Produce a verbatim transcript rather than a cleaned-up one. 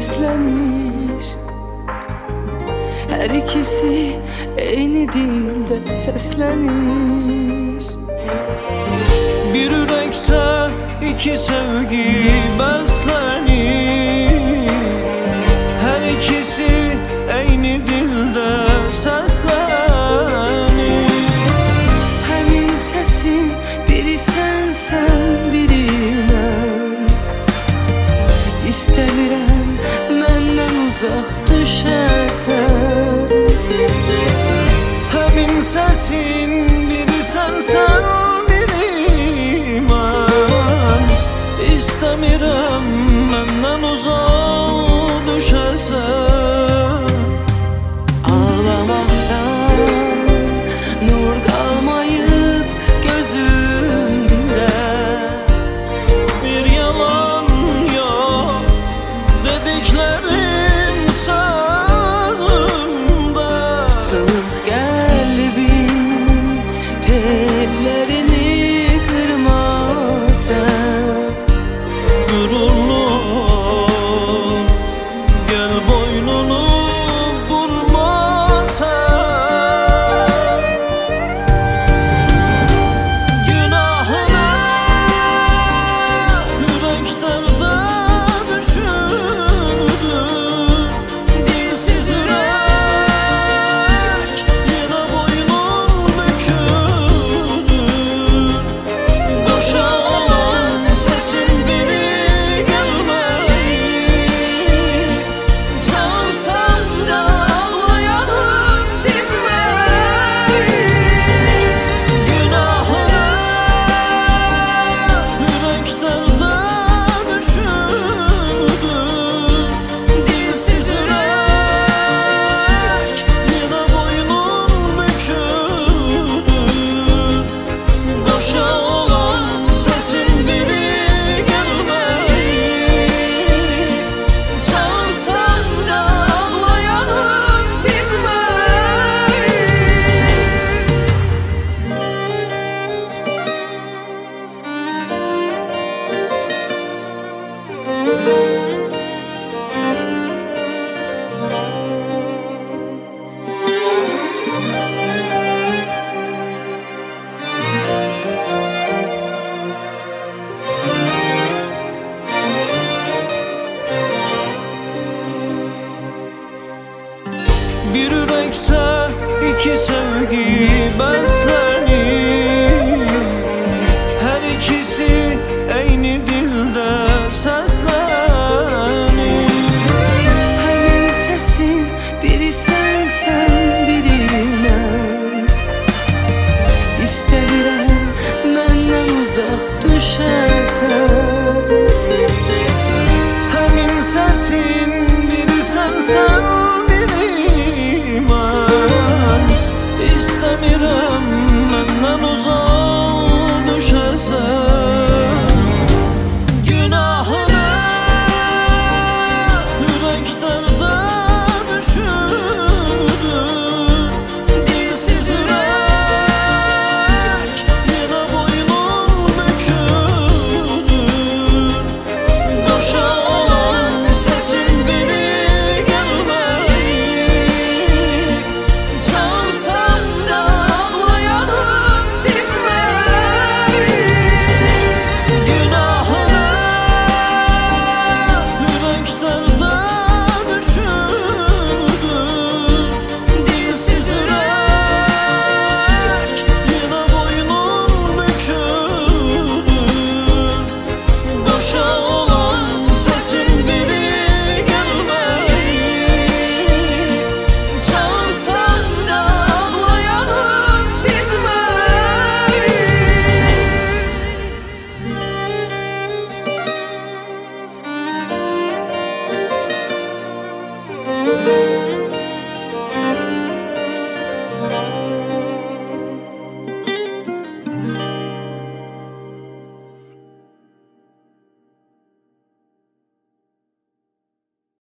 seslenir. Her ikisi aynı dilde seslenir. Bir yürekte iki sevgi beslenir. Her ikisi aynı dilde seslenir. Həmin səsin biri sənsən, biri mən. İstəmirəm məndən uzaq düşəsən. Həmin səsin biri sənsən, biri mən. İstəmirəm məndən uzaq düşəsən. Ağlamaqdan nur qalmayıb gözümdə. Bir yalan yok dediklerin sözümde. Sığ qəlbim tellərini qırma sən. Gururlum gel boynunu vurma sen. Günahına yüreklerde düşürdüm. Dilsiz yürek yine boynun büküldü. Boşa olan sesin biri gelmeyip, çalsan da ağlayanım dinmeyip. Günahına yüreklerde düşürdüm. Dilsiz yürek yine boynun büküldü. Boşa olan sesin biri gelmeyip, çalsan da ağlayanım dinmeyip. Bir yürekte iki sevgi beslenir.